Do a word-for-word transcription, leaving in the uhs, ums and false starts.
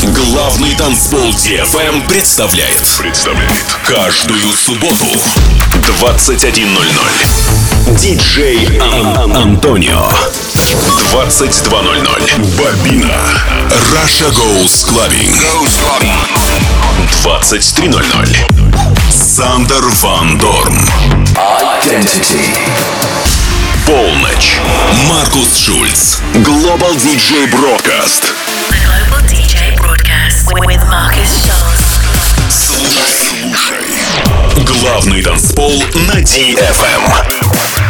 Главный танцпол ди эф эм представляет. Представляет. Каждую субботу двадцать один ноль ноль диджей Ан- Антонио. двадцать два ноль ноль Бобина. Russia Goes Clubbing. двадцать три ноль ноль Сандер Ван Дорн. Identity. Полночь. Маркус Шульц. Global ди джей Broadcast. Global ди джей Broadcast with Marcus Schultz. Слушай, слушай. Главный танцпол на ди эф эм.